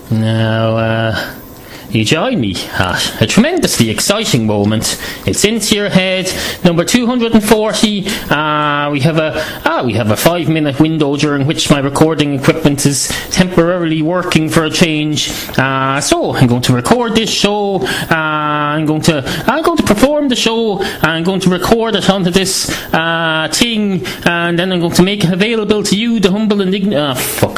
Now, you join me at a tremendously exciting moment. It's Into Your Head, number 240. We have a 5-minute window during which my recording equipment is temporarily working for a change. So I'm going to record this show. I'm going to perform the show. I'm going to record it onto this thing, and then I'm going to make it available to you, the humble and fuck.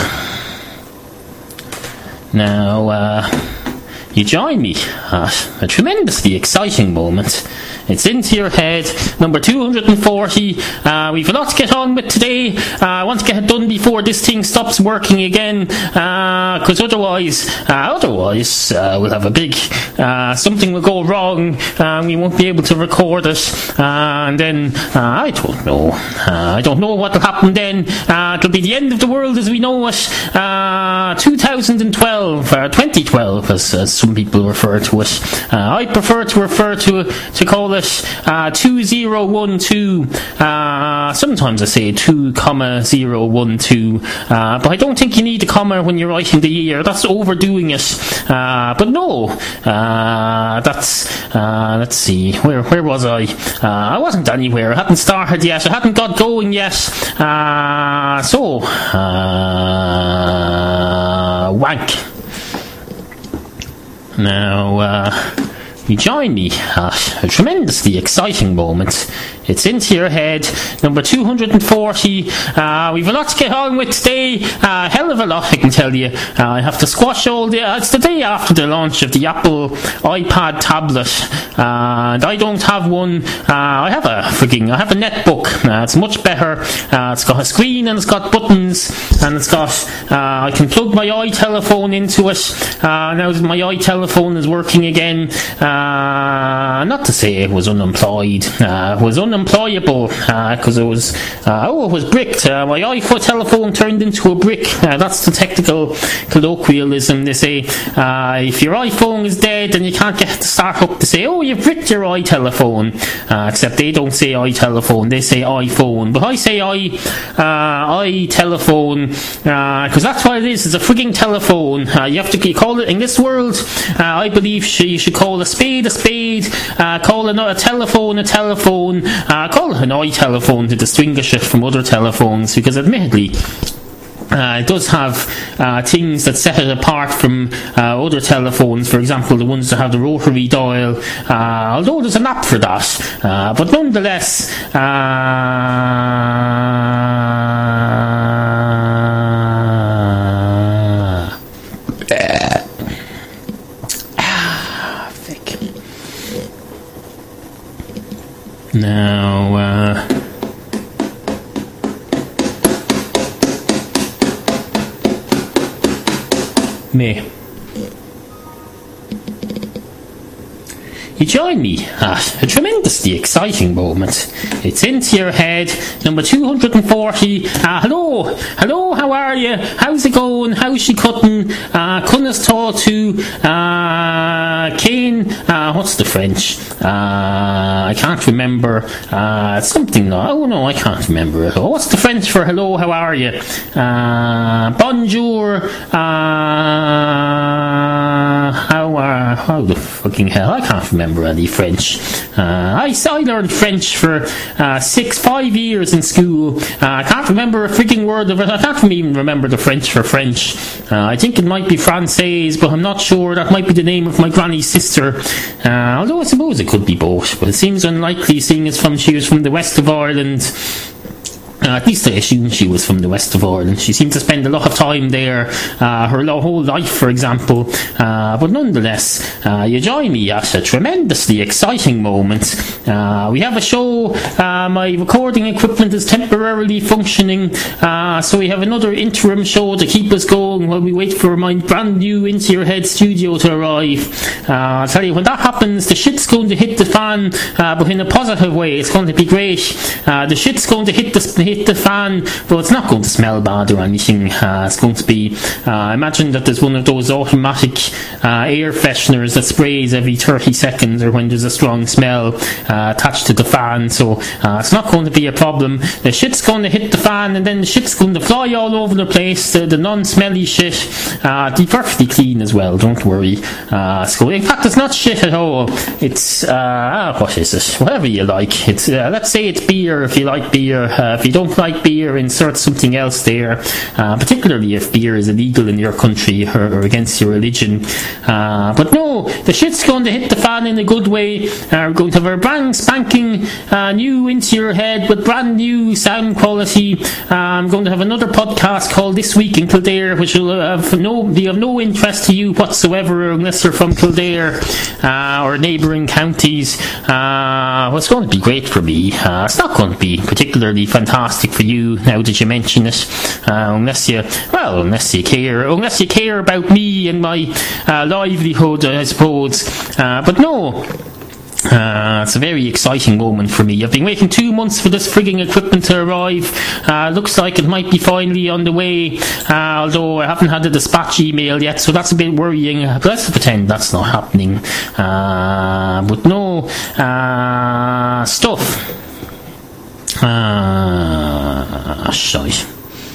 Now, you join me at a tremendously exciting moment. It's Into Your Head, number 240. We've a lot to get on with today. I want to get it done before this thing stops working again, because otherwise we'll have a big something will go wrong, and we won't be able to record it, and then I don't know what will happen then. It'll be the end of the world as we know it. 2012, as some people refer to it. I prefer to call it 2012. Sometimes I say 2,012, but I don't think you need a comma when you're writing the year. That's overdoing it. But no, that's let's see, where was I? I wasn't anywhere. I hadn't started yet. I hadn't got going yet. So wank. Now, you join me at a tremendously exciting moment. It's Into Your Head, number 240. We've a lot to get on with today. Hell of a lot, I can tell you. I have to squash all the... it's the day after the launch of the Apple iPad tablet. And I don't have one. I have a netbook. It's much better. It's got a screen and it's got buttons. And it's got... I can plug my iTelephone into it. Now that my iTelephone is working again. Not to say it was unemployed. It was unemployable because it was bricked. My iPhone telephone turned into a brick. That's the technical colloquialism. They say if your iPhone is dead and you can't get it to start up, they say, oh, you've bricked your iTelephone. Except they don't say iTelephone, they say iPhone. But I say iTelephone because that's what it is. It's a frigging telephone. You call it in this world. I believe you should call a spade a spade. Call a telephone a telephone. Call it an iTelephone to distinguish it from other telephones, because admittedly it does have things that set it apart from other telephones. For example, the ones that have the rotary dial, although there's an app for that, but nonetheless now me. You join me at a tremendously exciting moment. It's Into Your Head, number 240. Hello, how are you? How's it going? How's she cutting? Cunna's taught to Kane. What's the French? I can't remember. Something. Oh no, I can't remember it. What's the French for hello? How are you? Bonjour. How the fucking hell? I can't remember any French. I learned French for 5 years in school. I can't remember a freaking word of it. I can't even remember the French for French. I think it might be Française, but I'm not sure. That might be the name of my granny's sister. Although I suppose it could be both, but it seems unlikely, seeing as she was from the west of Ireland. At least I assume she was from the west of Ireland. She seemed to spend a lot of time there, her whole life, for example. But nonetheless, you join me at a tremendously exciting moment. We have a show. My recording equipment is temporarily functioning, so we have another interim show to keep us going while we wait for my brand new Into Your Head studio to arrive. I'll tell you, when that happens, the shit's going to hit the fan, but in a positive way. It's going to be great. The shit's going to hit hit the fan, but it's not going to smell bad or anything. It's going to be, imagine that there's one of those automatic air fresheners that sprays every 30 seconds or when there's a strong smell attached to the fan, so it's not going to be a problem. The shit's going to hit the fan, and then the shit's going to fly all over the place. The non-smelly shit, be perfectly clean as well, don't worry. In fact, it's not shit at all. It's what is it? Whatever you like. It's let's say it's beer if you like beer. If you don't like beer, insert something else there. Particularly if beer is illegal in your country or against your religion. But no, the shit's going to hit the fan in a good way. We're going to have a brand spanking new Into Your Head with brand new sound quality. I'm going to have another podcast called This Week in Kildare, which will be of no interest to you whatsoever unless you're from Kildare or neighbouring counties. Well, it's going to be great for me. It's not going to be particularly fantastic for you now that you mention it, unless you care about me and my livelihood, I suppose. But no, it's a very exciting moment for me. I've been waiting 2 months for this frigging equipment to arrive. Looks like it might be finally on the way, although I haven't had a dispatch email yet, so that's a bit worrying. But let's pretend that's not happening. But no, stuff. Shite.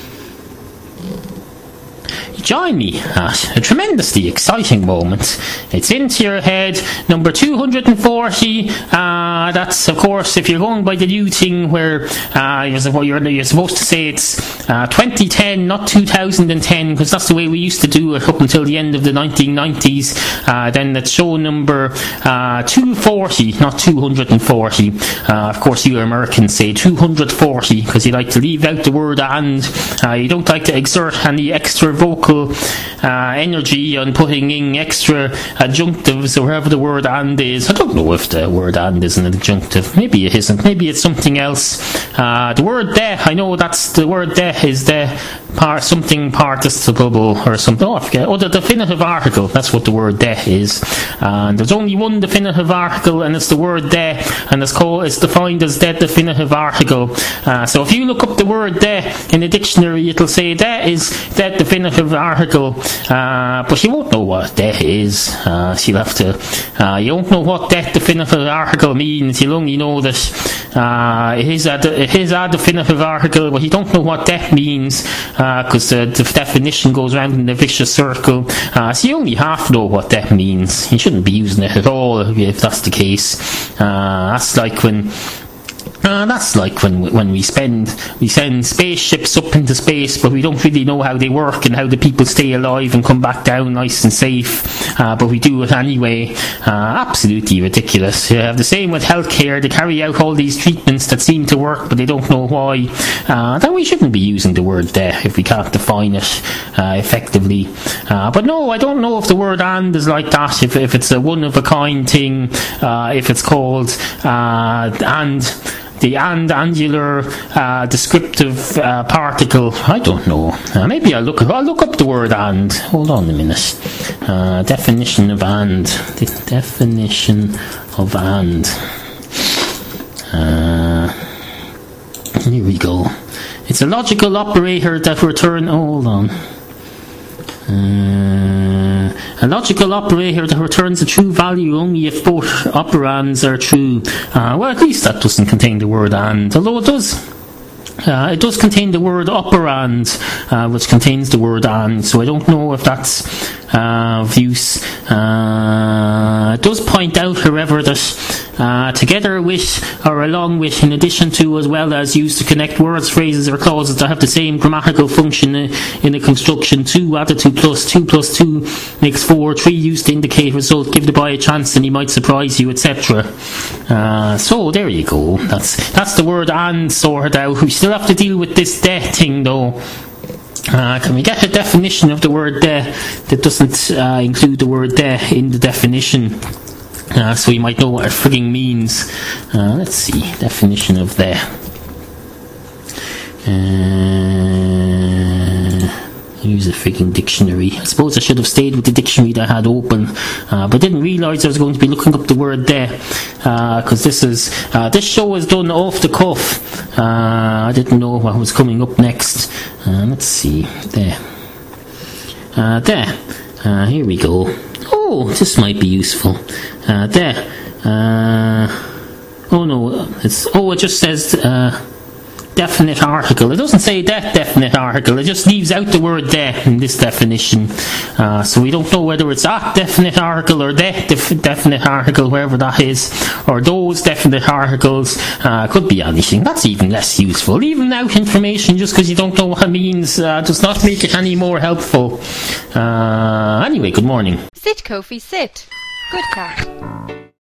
Join me at a tremendously exciting moment. It's Into Your Head, number 240. That's, of course, if you're going by the new thing where you're supposed to say it's 2010, not 2010, because that's the way we used to do it up until the end of the 1990s. Then it's show number 240, not 240. Of course, you Americans say 240 because you like to leave out the word and. You don't like to exert any extra vocal energy on putting in extra adjunctives or wherever the word and is. I don't know if the word and is an adjunctive. Maybe it isn't. Maybe it's something else. The word de, I know that's the word de is the something participle or something. Oh, I forget. Oh, the definitive article. That's what the word de is. And there's only one definitive article, and it's the word de, and it's defined as the definitive article. So if you look up the word de in a dictionary, it'll say de is the definitive article, but you won't know what de is. So you'll have to. You won't know what that definitive article means. You'll only know that it is a definitive article, but you don't know what that means because the definition goes around in a vicious circle. So you only half know what that means. You shouldn't be using it at all if that's the case. That's like when we send spaceships up into space, but we don't really know how they work and how the people stay alive and come back down nice and safe, but we do it anyway. Absolutely ridiculous. The same with healthcare. They carry out all these treatments that seem to work, but they don't know why. Then we shouldn't be using the word de if we can't define it effectively. But no, I don't know if the word and is like that, if it's a one-of-a-kind thing, if it's called the angular descriptive particle. I don't know. Maybe I'll look up the word and. Hold on a minute. Definition of and. The definition of and. Here we go. It's a logical operator that return. Hold on. A logical operator that returns a true value only if both operands are true. Well, at least that doesn't contain the word and, although it does. It does contain the word operand, which contains the word and, so I don't know if that's of use. It does point out, however, that together with, or along with, in addition to, as well as used to connect words, phrases or clauses that have the same grammatical function in a construction. 2 added to plus 2 plus 2 makes 4. 3 used to indicate result, give the boy a chance and he might surprise you, etc. So there you go. That's the word and sorted out. We still have to deal with this de thing though. Can we get a definition of the word de that doesn't include the word de in the definition? So you might know what it frigging means. Let's see. Definition of de. Here's a freaking dictionary. I suppose I should have stayed with the dictionary that I had open, but didn't realise I was going to be looking up the word there, because this show is done off the cuff. I didn't know what was coming up next. Let's see, there. Here we go. Oh, this might be useful. There. Oh no, it just says definite article. It doesn't say that definite article. It just leaves out the word "de" in this definition. So we don't know whether it's that definite article or that definite article, wherever that is, or those definite articles. Could be anything. That's even less useful. Leaving out information just because you don't know what it means does not make it any more helpful. Anyway, good morning. Sit, Kofi, sit. Good cat.